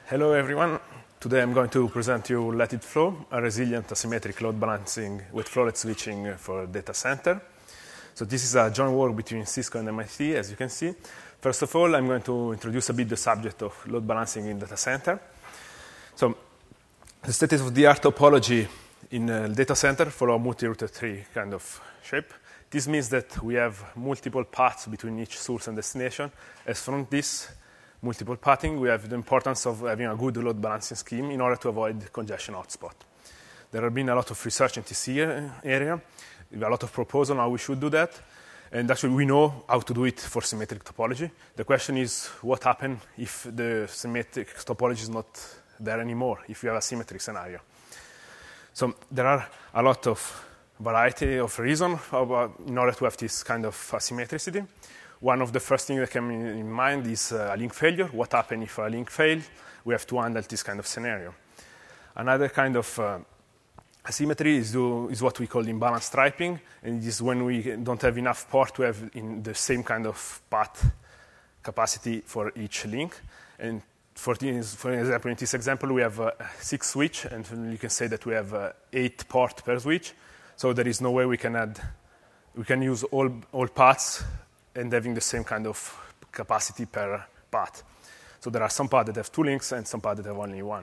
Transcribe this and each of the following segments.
Hello, everyone. Today I'm going to present you Let It Flow, a resilient asymmetric load balancing with flowlet switching for data center. So this is a joint work between Cisco and MIT, as you can see. First of all, I'm going to introduce a bit the subject of load balancing in data center. So the state-of-the-art topology in a data center follow a multi-routed tree kind of shape. This means that we have multiple paths between each source and destination. As from this multiple pathing, we have the importance of having a good load balancing scheme in order to avoid congestion hotspot. There have been a lot of research in this area, a lot of proposals on how we should do that, and actually we know how to do it for symmetric topology. The question is, what happens if the symmetric topology is not there anymore, if you have a symmetric scenario? So there are a lot of variety of reasons in order to have this kind of asymmetricity. One of the first things that came in mind is a link failure. What happens if a link fails? We have to handle this kind of scenario. Another kind of asymmetry is what we call imbalance striping, and it is when we don't have enough port to have in the same kind of path capacity for each link. And for example, in this example, we have 6 switch, and you can say that we have 8 port per switch. So there is no way we can use all paths and having the same kind of capacity per path. So there are some paths that have 2 links and some paths that have only 1.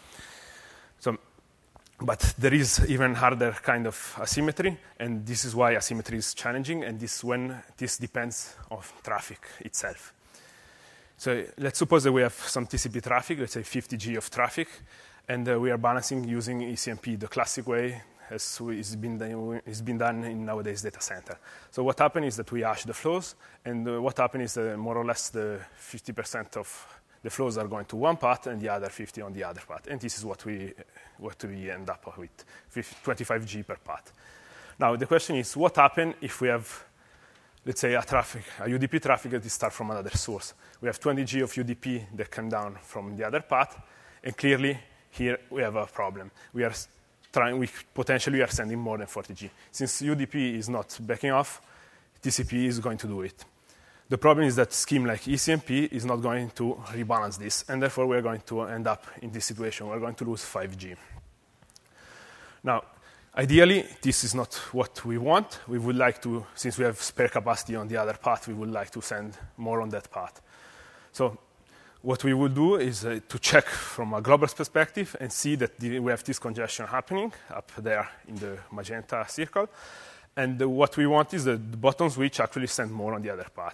But there is even harder kind of asymmetry, and this is why asymmetry is challenging, and this depends on traffic itself. So let's suppose that we have some TCP traffic, let's say 50G of traffic, and we are balancing using ECMP the classic way, as it's been done in nowadays data center. So what happens is that we hash the flows, and what happens is that more or less the 50% of the flows are going to one path and the other 50 on the other path. And this is what we end up with, 25G per path. Now the question is, what happens if we have, let's say, a UDP traffic that is start from another source? We have 20G of UDP that come down from the other path, and clearly here we have a problem. We potentially are sending more than 40G. Since UDP is not backing off, TCP is going to do it. The problem is that scheme like ECMP is not going to rebalance this, and therefore we're going to end up in this situation. We're going to lose 5G. Now, ideally, this is not what we want. We would like to, since we have spare capacity on the other path, we would like to send more on that path. So what we will do is to check from a global perspective and see that we have this congestion happening up there in the magenta circle. And what we want is that the bottom switch actually send more on the other path.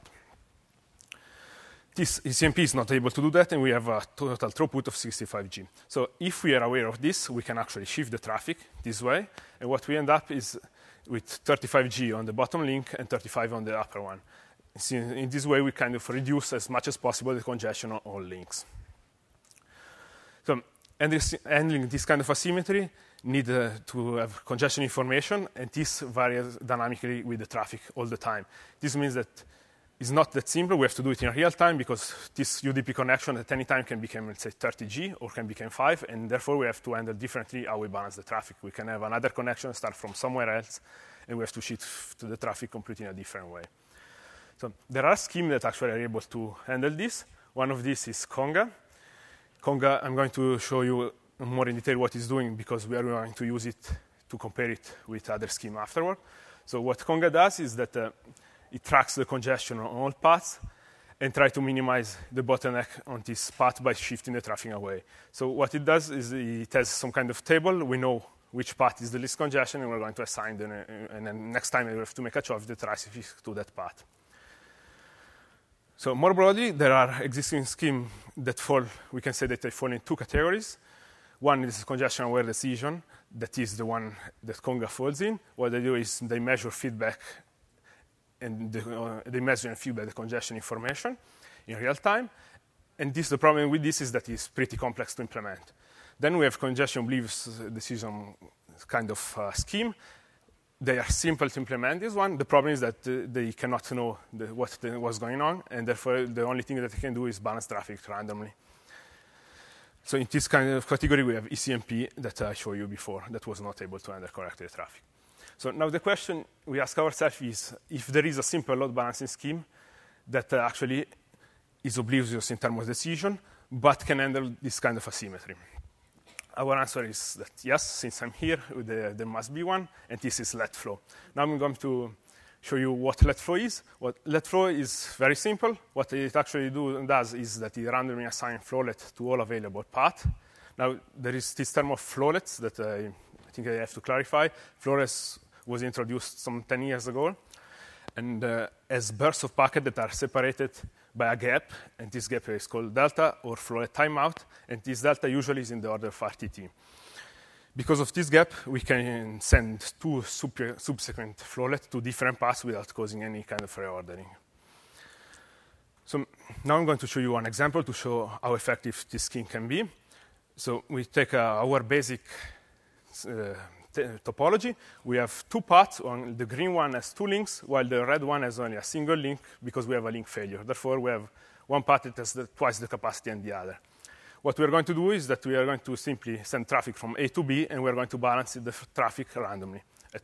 This ECMP is not able to do that, and we have a total throughput of 65G. So if we are aware of this, we can actually shift the traffic this way. And what we end up is with 35G on the bottom link and 35 on the upper one. In this way, we kind of reduce as much as possible the congestion on all links. So handling this kind of asymmetry need to have congestion information, and this varies dynamically with the traffic all the time. This means that it's not that simple. We have to do it in real time because this UDP connection at any time can become, let's say, 30G or can become 5, and therefore we have to handle differently how we balance the traffic. We can have another connection start from somewhere else, and we have to shift to the traffic completely in a different way. So there are schemes that actually are able to handle this. One of these is Conga. Conga, I'm going to show you more in detail what it's doing because we are going to use it to compare it with other schemes afterward. So what Conga does is that it tracks the congestion on all paths and try to minimize the bottleneck on this path by shifting the traffic away. So what it does is it has some kind of table. We know which path is the least congestion, and we're going to assign and then next time we have to make a choice the traffic to that path. So more broadly, there are existing schemes that fall, we can say that they fall in 2 categories. One is congestion-aware decision. That is the one that Conga falls in. What they do is they measure feedback, and they measure and feedback the congestion information in real time. And the problem with this is that it's pretty complex to implement. Then we have congestion beliefs decision kind of scheme. They are simple to implement, this one. The problem is that they cannot know what's going on, and therefore the only thing that they can do is balance traffic randomly. So in this kind of category, we have ECMP that I showed you before that was not able to handle correctly the traffic. So now the question we ask ourselves is if there is a simple load balancing scheme that actually is oblivious in terms of decision, but can handle this kind of asymmetry? Our answer is that yes, since I'm here, there must be one, and this is let flow. Now I'm going to show you what let flow is. What let flow is very simple. What it actually does is that it randomly assigns flowlet to all available paths. Now, there is this term of flowlets that I think I have to clarify. Flowlets was introduced some 10 years ago, and as bursts of packet that are separated by a gap, and this gap is called delta or flowlet timeout, and this delta usually is in the order of RTT. Because of this gap, we can send two subsequent flowlets to different paths without causing any kind of reordering. So now I'm going to show you an example to show how effective this scheme can be. So we take our basic topology. We have two paths. The green one has two links, while the red one has only a single link because we have a link failure. Therefore, we have one path that has twice the capacity than the other. What we are going to do is that we are going to simply send traffic from A to B, and we are going to balance the traffic randomly.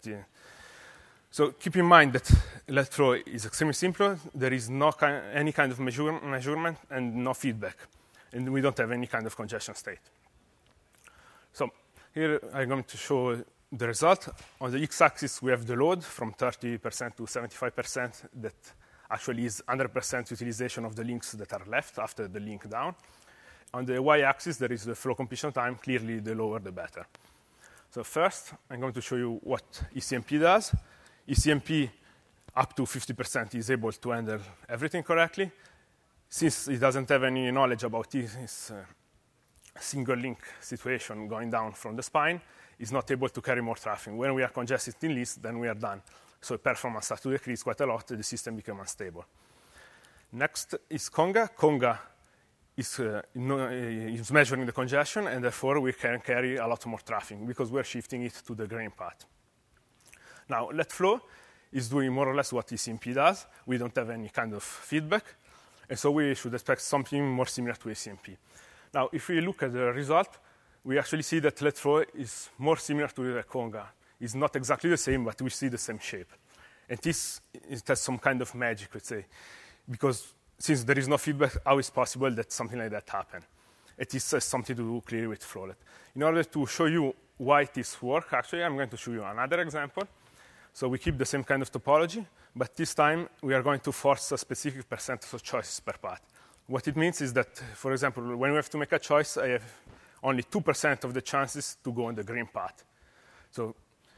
So keep in mind that let flow is extremely simple. There is no any kind of measurement and no feedback, and we don't have any kind of congestion state. So here I'm going to show the result. On the x-axis, we have the load from 30% to 75%. That actually is 100% utilization of the links that are left after the link down. On the y-axis, there is the flow completion time. Clearly, the lower, the better. So first, I'm going to show you what ECMP does. ECMP, up to 50%, is able to handle everything correctly. Since it doesn't have any knowledge about this single link situation going down from the spine, it's not able to carry more traffic. When we are congested in list, then we are done. So performance starts to decrease quite a lot. The system becomes unstable. Next is Conga. Conga is measuring the congestion, and therefore we can carry a lot more traffic because we're shifting it to the green path. Now, let flow is doing more or less what ECMP does. We don't have any kind of feedback, and so we should expect something more similar to ECMP. Now, if we look at the result, we actually see that let flow is more similar to the Conga. It's not exactly the same, but we see the same shape. And it has some kind of magic, let's say, because since there is no feedback, how is possible that something like that happen? It is something to do clearly with flowlet. In order to show you why this works, actually, I'm going to show you another example. So we keep the same kind of topology, but this time we are going to force a specific percentage of choices per path. What it means is that, for example, when we have to make a choice, I have only 2% of the chances to go on the green path. So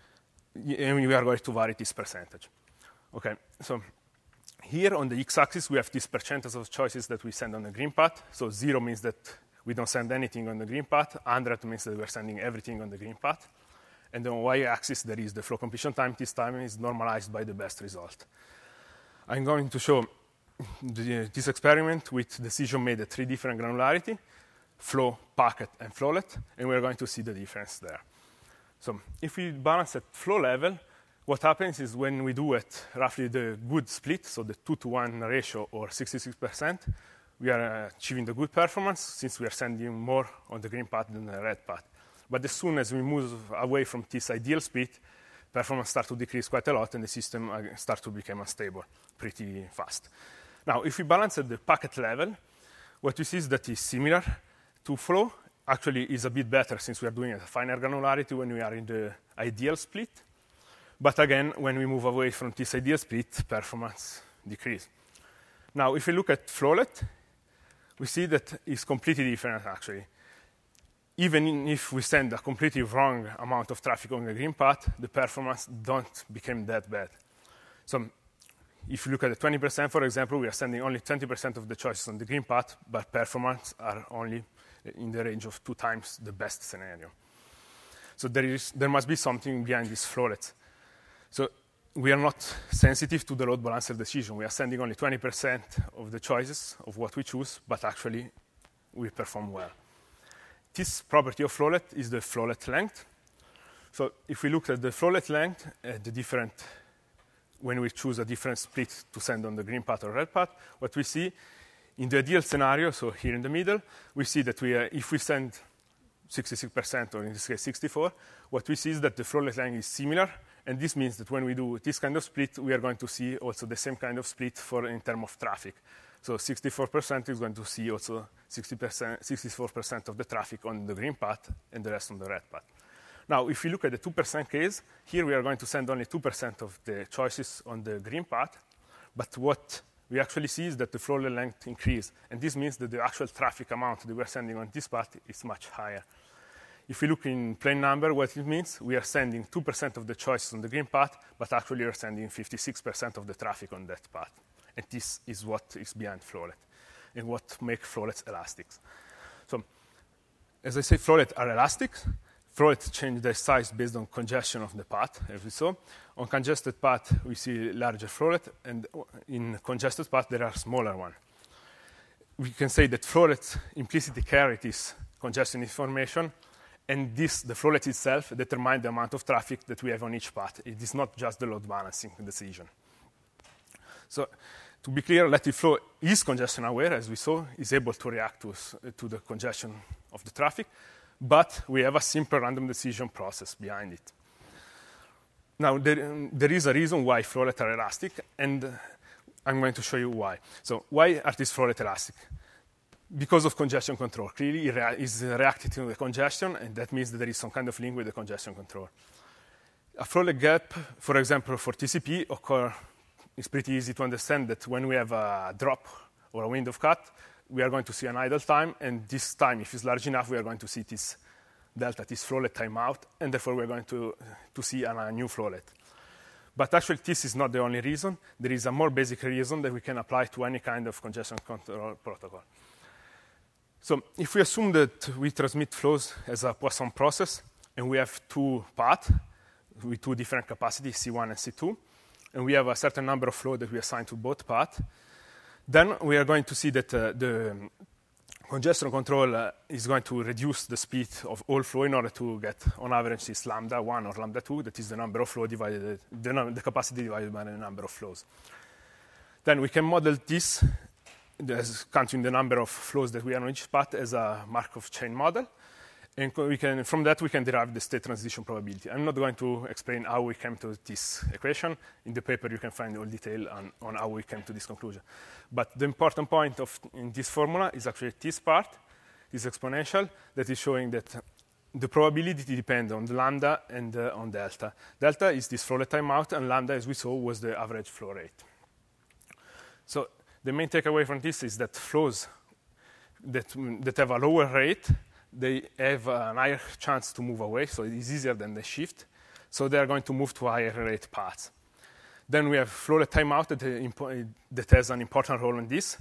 and we are going to vary this percentage. Okay, so here on the x-axis, we have this percentage of choices that we send on the green path. So 0 means that we don't send anything on the green path. 100 means that we're sending everything on the green path. And on y-axis, there is the flow completion time. This time is normalized by the best result. I'm going to show this experiment with decision made at 3 different granularity, flow, packet, and flowlet, and we're going to see the difference there. So if we balance at flow level, what happens is when we do at roughly the good split, so the 2-to-1 ratio or 66%, we are achieving the good performance since we are sending more on the green path than the red path. But as soon as we move away from this ideal split, performance starts to decrease quite a lot and the system starts to become unstable pretty fast. Now, if we balance at the packet level, what we see is that it's similar to flow. Actually, is a bit better since we are doing a finer granularity when we are in the ideal split. But again, when we move away from this ideal split, performance decreases. Now, if we look at flowlet, we see that it's completely different, actually. Even if we send a completely wrong amount of traffic on the green path, the performance don't become that bad. So if you look at the 20%, for example, we are sending only 20% of the choices on the green path, but performance are only in the range of 2 times the best scenario. So there must be something behind these flowlets. So we are not sensitive to the load balancer decision. We are sending only 20% of the choices of what we choose, but actually we perform well. This property of flowlet is the flowlet length. So if we look at the flowlet length, when we choose a different split to send on the green path or red path, what we see in the ideal scenario, so here in the middle, we see that if we send 66%, or in this case 64%, what we see is that the flowlet length is similar, and this means that when we do this kind of split, we are going to see also the same kind of split in terms of traffic. So 64% is going to see also 64% of the traffic on the green path and the rest on the red path. Now, if we look at the 2% case, here we are going to send only 2% of the choices on the green path. But what we actually see is that the flow length increase. And this means that the actual traffic amount that we are sending on this path is much higher. If we look in plain number, what it means, we are sending 2% of the choices on the green path, but actually we are sending 56% of the traffic on that path. And this is what is behind Flowlet and what makes Flowlets elastic. So, as I say, Flowlets are elastic. Flowlets change their size based on congestion of the path, as we saw. On congested path, we see larger flowlet, and in congested path, there are smaller ones. We can say that flowlets implicitly carry this congestion information, and the flowlet itself determines the amount of traffic that we have on each path. It is not just the load balancing decision. So, to be clear, Lattice Flow is congestion aware, as we saw, is able to react to the congestion of the traffic, but we have a simple random decision process behind it. Now, there is a reason why flowlets are elastic, and I'm going to show you why. So, why are these flowlets elastic? Because of congestion control. Clearly, it is reacting to the congestion, and that means that there is some kind of link with the congestion control. A flowlet gap, for example, for TCP occurs. It's pretty easy to understand that when we have a drop or a window cut, we are going to see an idle time, and this time, if it's large enough, we are going to see this delta, this flowlet timeout, and therefore we're going to see a new flowlet. But actually, this is not the only reason. There is a more basic reason that we can apply to any kind of congestion control protocol. So if we assume that we transmit flows as a Poisson process, and we have two paths with two different capacities, C1 and C2, and we have a certain number of flows that we assign to both paths, then we are going to see that the congestion control is going to reduce the speed of all flow in order to get, on average, this lambda 1 or lambda 2, that is the number of flow divided, the capacity divided by the number of flows. Then we can model this as counting the number of flows that we have on each path as a Markov chain model. And from that, we can derive the state transition probability. I'm not going to explain how we came to this equation. In the paper, you can find all detail on how we came to this conclusion. But the important point in this formula is actually this part, this exponential, that is showing that the probability depends on the lambda and on delta. Delta is this flowlet timeout, and lambda, as we saw, was the average flow rate. So the main takeaway from this is that flows that have a lower rate, they have a higher chance to move away, so it is easier than the shift. So they are going to move to higher rate paths. Then we have flowlet timeout that has an important role in this.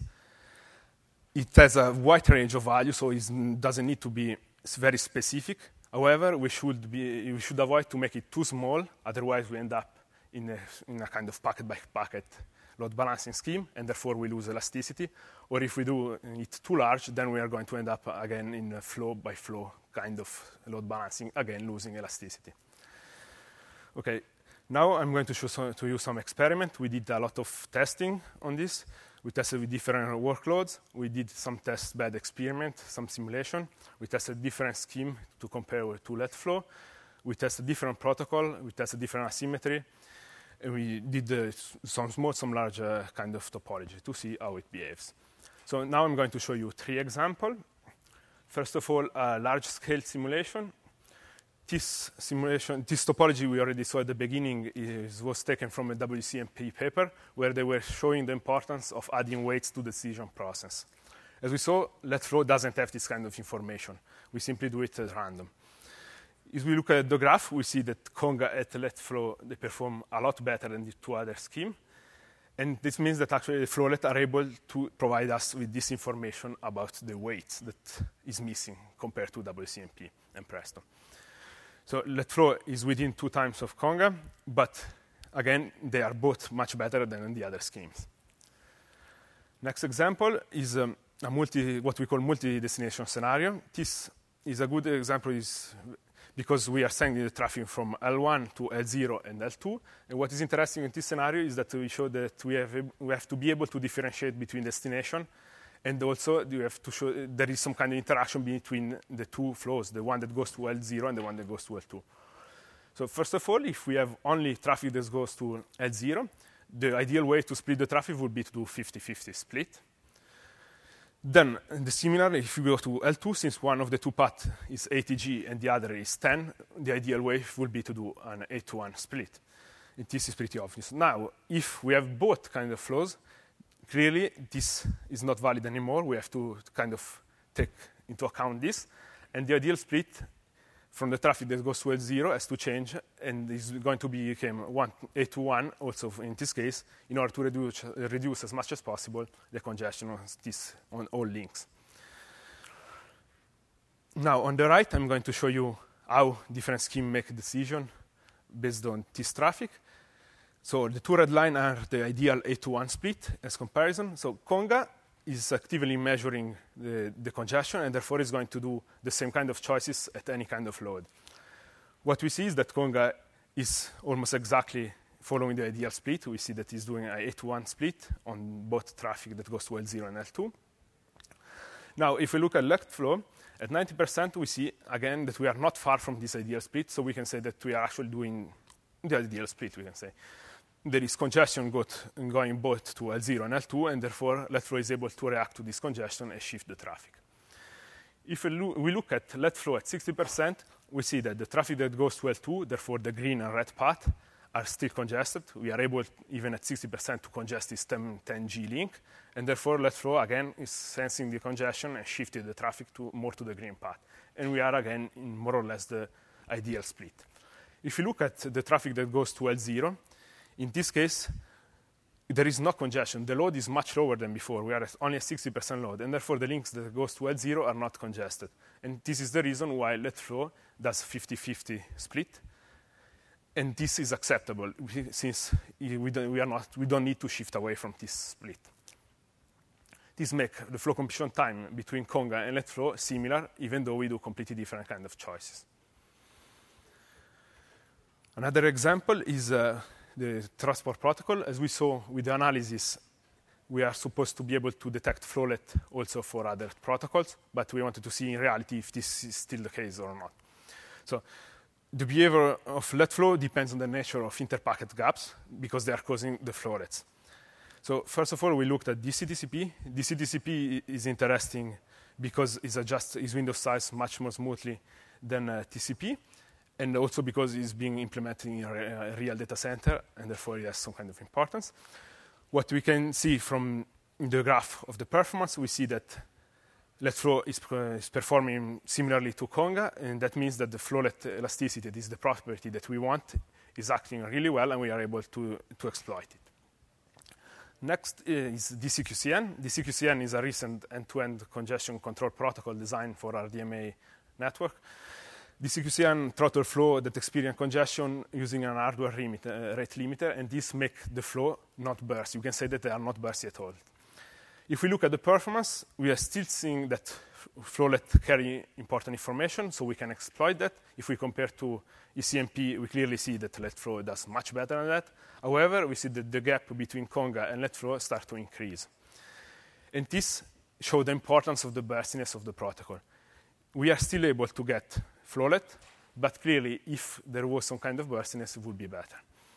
It has a wide range of values, so it doesn't need to be very specific. However, we should avoid to make it too small, otherwise we end up in a kind of packet-by-packet load balancing scheme, and therefore we lose elasticity. Or if we do it too large, then we are going to end up again in a flow-by-flow kind of load balancing, again losing elasticity. Okay, now I'm going to show to you some experiment. We did a lot of testing on this. We tested with different workloads. We did some test bed experiment, some simulation. We tested different scheme to compare with let flow. We tested different protocol. We tested different asymmetry. And we did some small, some large kind of topology to see how it behaves. So now I'm going to show you 3 examples. First of all, a large-scale simulation. This topology we already saw at the beginning was taken from a WCMP paper where they were showing the importance of adding weights to the decision process. As we saw, let flow doesn't have this kind of information. We simply do it at random. If we look at the graph, we see that Conga at let flow, they perform a lot better than the 2 other schemes. And this means that actually the flowlet are able to provide us with this information about the weights that is missing compared to WCMP and Presto. So let flow is within 2 times of Conga, but again, they are both much better than the other schemes. Next example is what we call multi-destination scenario. This is a good example because we are sending the traffic from L1 to L0 and L2. And what is interesting in this scenario is that we show that we have to be able to differentiate between destination, and also we have to show there is some kind of interaction between the 2 flows, the one that goes to L0 and the one that goes to L2. So first of all, if we have only traffic that goes to L0, the ideal way to split the traffic would be to do 50-50 split. Then, similarly, if you go to L2, since one of the two paths is ATG and the other is 10, the ideal way would be to do an 8-to-1 split. And this is pretty obvious. Now, if we have both kind of flows, clearly this is not valid anymore. We have to kind of take into account this. And the ideal split from the traffic that goes to L0 has to change, and is going to become 8-to-1 also in this case, in order to reduce as much as possible the congestion on all links. Now, on the right, I'm going to show you how different schemes make decisions based on this traffic. So the two red lines are the ideal 8-to-1 split as comparison. So Conga is actively measuring the congestion, and therefore is going to do the same kind of choices at any kind of load. What we see is that Conga is almost exactly following the ideal split. We see that it's doing an 8-to-1 split on both traffic that goes to L0 and L2. Now, if we look at left flow, at 90%, we see, again, that we are not far from this ideal split, so we can say that we are actually doing the ideal split, we can say. There is congestion going both to L0 and L2, and therefore let flow is able to react to this congestion and shift the traffic. If we look at let flow at 60%, we see that the traffic that goes to L2, therefore the green and red path, are still congested. We are able, even at 60%, to congest this 10G link, and therefore let flow, again, is sensing the congestion and shifting the traffic more to the green path. And we are, again, in more or less the ideal split. If you look at the traffic that goes to L0, in this case, there is no congestion. The load is much lower than before. We are at only a 60% load, and therefore the links that goes to L0 are not congested. And this is the reason why let flow does 50-50 split. And this is acceptable since we don't need to shift away from this split. This makes the flow completion time between Conga and let flow similar, even though we do completely different kind of choices. Another example is the transport protocol. As we saw with the analysis, we are supposed to be able to detect flowlet also for other protocols, but we wanted to see in reality if this is still the case or not. So the behavior of let flow depends on the nature of interpacket gaps because they are causing the flowlets. So first of all, we looked at DC-TCP. DC-TCP is interesting because it adjusts its window size much more smoothly than TCP, and also because it's being implemented in a real data center, and therefore it has some kind of importance. What we can see from the graph of the performance, we see that let flow is performing similarly to Conga, and that means that the flowlet elasticity, that is the property that we want, is acting really well, and we are able to exploit it. Next is DCQCN. DCQCN is a recent end-to-end congestion control protocol designed for RDMA network. DCQCN throttle flow that experience congestion using an hardware rate limiter, and this makes the flow not burst. You can say that they are not bursty at all. If we look at the performance, we are still seeing that flowlet carry important information, so we can exploit that. If we compare to ECMP, we clearly see that let flow does much better than that. However, we see that the gap between Conga and let flow start to increase. And this shows the importance of the burstiness of the protocol. We are still able to get flowlet, but clearly, if there was some kind of burstiness, it would be better.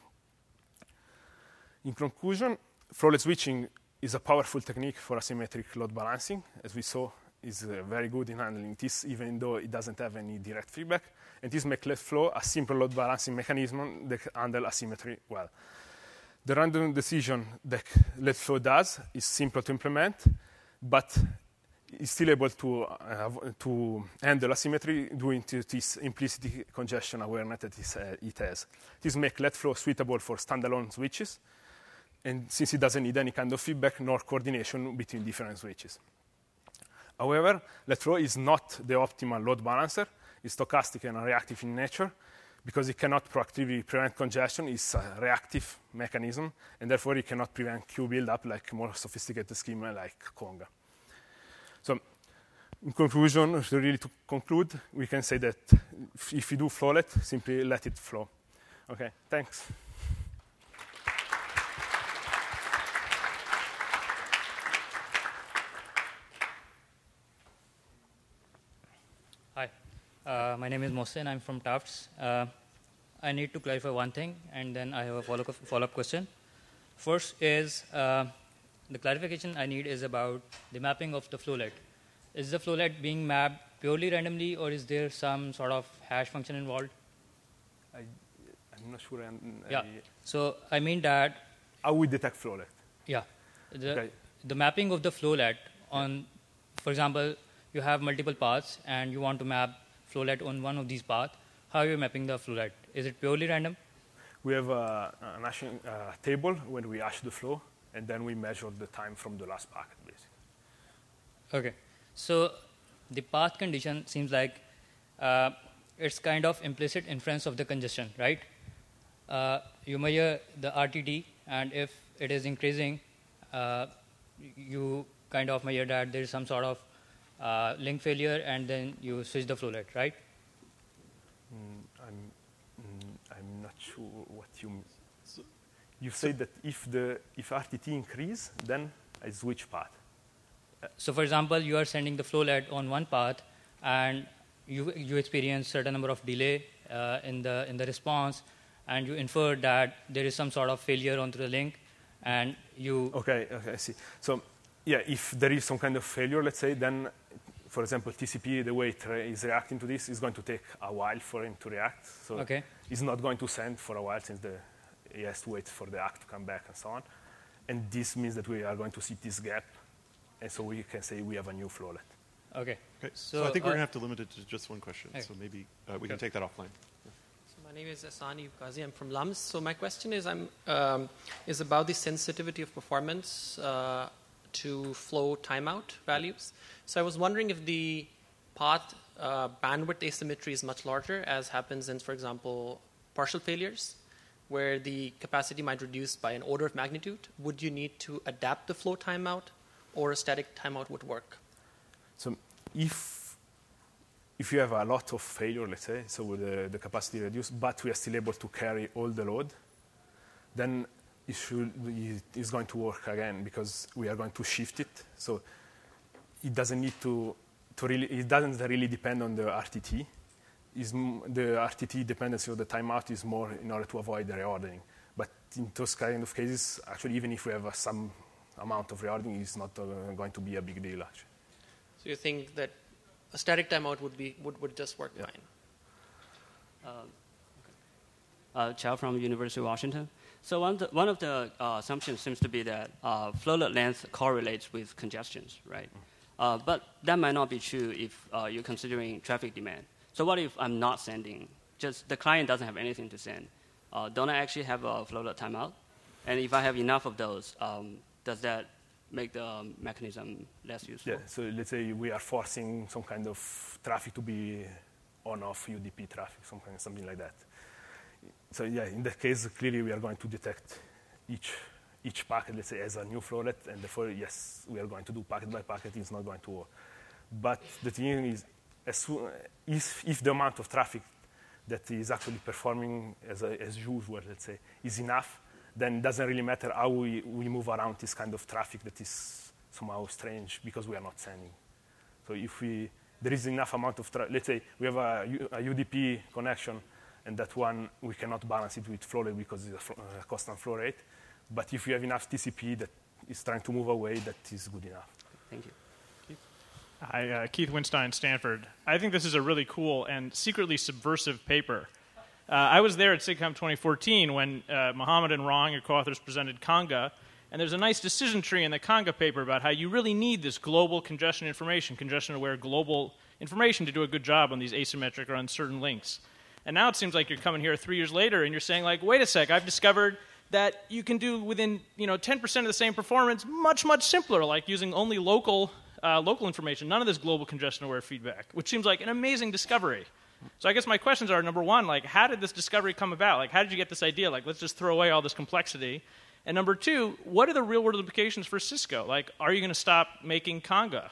In conclusion, flowlet switching is a powerful technique for asymmetric load balancing. As we saw, is very good in handling this, even though it doesn't have any direct feedback. And this makes let flow a simple load balancing mechanism that handles asymmetry well. The random decision that let flow does is simple to implement, but is still able to handle asymmetry due to this implicit congestion awareness that it has. This makes let flow suitable for standalone switches, and since it doesn't need any kind of feedback nor coordination between different switches. However, let flow is not the optimal load balancer. It's stochastic and reactive in nature because it cannot proactively prevent congestion. It's a reactive mechanism, and therefore it cannot prevent queue buildup like more sophisticated schema like Conga. So, in conclusion, really to conclude, we can say that if you do flowlet, simply let it flow. Okay, thanks. Hi, my name is Mohsen. I'm from Tufts. I need to clarify one thing, and then I have a follow-up question. First is the clarification I need is about the mapping of the flowlet. Is the flowlet being mapped purely randomly, or is there some sort of hash function involved? I'm not sure. So I mean that. How we detect flowlet? Yeah. The mapping of the flowlet on, for example, you have multiple paths and you want to map flowlet on one of these paths. How are you mapping the flowlet? Is it purely random? We have an hashing table when we hash the flow, and then we measure the time from the last packet, basically. Okay. So the path condition seems like it's kind of implicit inference of the congestion, right? You measure the RTT, and if it is increasing, you kind of measure that there is some sort of link failure, and then you switch the flowlet, right? I'm not sure what you mean. You say that if RTT increase, then I switch path. So, for example, you are sending the flowlet on one path, and you experience certain number of delay in the response, and you infer that there is some sort of failure onto the link, and you. Okay, I see. So, yeah, if there is some kind of failure, let's say, then, for example, TCP, the way it is reacting to this is going to take a while for him to react. So it's not going to send for a while since he has to wait for the ACK to come back and so on. And this means that we are going to see this gap. And so we can say we have a new flowlet. Okay. So I think we're going to have to limit it to just one question. Okay. So maybe we can take that offline. Yeah. So my name is Asani Ukazi. I'm from LUMS. So my question is about the sensitivity of performance to flow timeout values. So I was wondering if the path bandwidth asymmetry is much larger, as happens in, for example, partial failures, where the capacity might reduce by an order of magnitude. Would you need to adapt the flow timeout, or a static timeout would work? So if you have a lot of failure, let's say, so the capacity reduced, but we are still able to carry all the load, then it's going to work again because we are going to shift it. So it doesn't need it doesn't really depend on the RTT. The RTT dependency of the timeout is more in order to avoid the reordering. But in those kind of cases, actually, even if we have some amount of reordering, it's not going to be a big deal, actually. So you think that a static timeout would just work fine? Chow from University of Washington. So one of the assumptions seems to be that flowlet length correlates with congestions, right? But that might not be true if you're considering traffic demand. So what if I'm not sending? Just the client doesn't have anything to send. Don't I actually have a flowlet timeout? And if I have enough of those, does that make the mechanism less useful? Yeah, so let's say we are forcing some kind of traffic to be on-off UDP traffic, something like that. So yeah, in that case, clearly we are going to detect each packet, let's say, as a new flowlet, and therefore, yes, we are going to do packet by packet. It's not going to work. But the thing is, if the amount of traffic that is actually performing as usual, let's say, is enough, then it doesn't really matter how we move around this kind of traffic that is somehow strange because we are not sending. So if there is enough amount of let's say we have a UDP connection, and that one, we cannot balance it with flow rate because it's a constant flow rate. But if you have enough TCP that is trying to move away, that is good enough. Thank you. Hi, Keith Winstein, Stanford. I think this is a really cool and secretly subversive paper. I was there at SIGCOMM 2014 when Mohammed and Rong, your co-authors, presented Conga. And there's a nice decision tree in the Conga paper about how you really need this global congestion information, congestion-aware global information to do a good job on these asymmetric or uncertain links. And now it seems like you're coming here 3 years later and you're saying, like, wait a sec, I've discovered that you can do within 10% of the same performance much, much simpler, like using only local information, none of this global congestion-aware feedback, which seems like an amazing discovery. So I guess my questions are, number one, like, how did this discovery come about? Like, how did you get this idea? Like, let's just throw away all this complexity. And number two, what are the real-world implications for Cisco? Like, are you going to stop making Conga?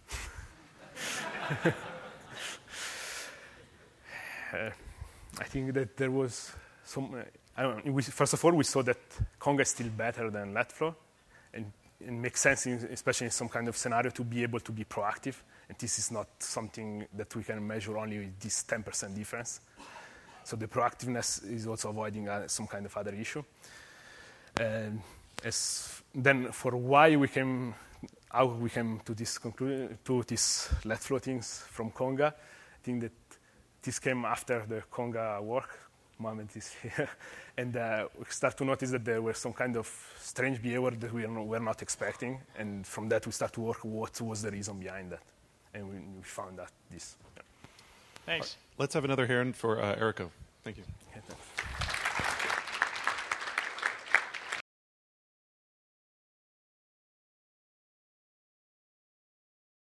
I think that there was some... first of all, we saw that Conga is still better than LetFlow. And it makes sense, especially in some kind of scenario, to be able to be proactive. And this is not something that we can measure only with this 10% difference. So the proactiveness is also avoiding some kind of other issue. And Then for why we came, how we came to this conclusion, to these let flow things from Conga, I think that this came after the Conga work. Mohamed is here, and we start to notice that there was some kind of strange behavior that we were not expecting, and from that we start to work what was the reason behind that, and we found that this. Yeah. Thanks. Let's have another hand for Erico. Thank you.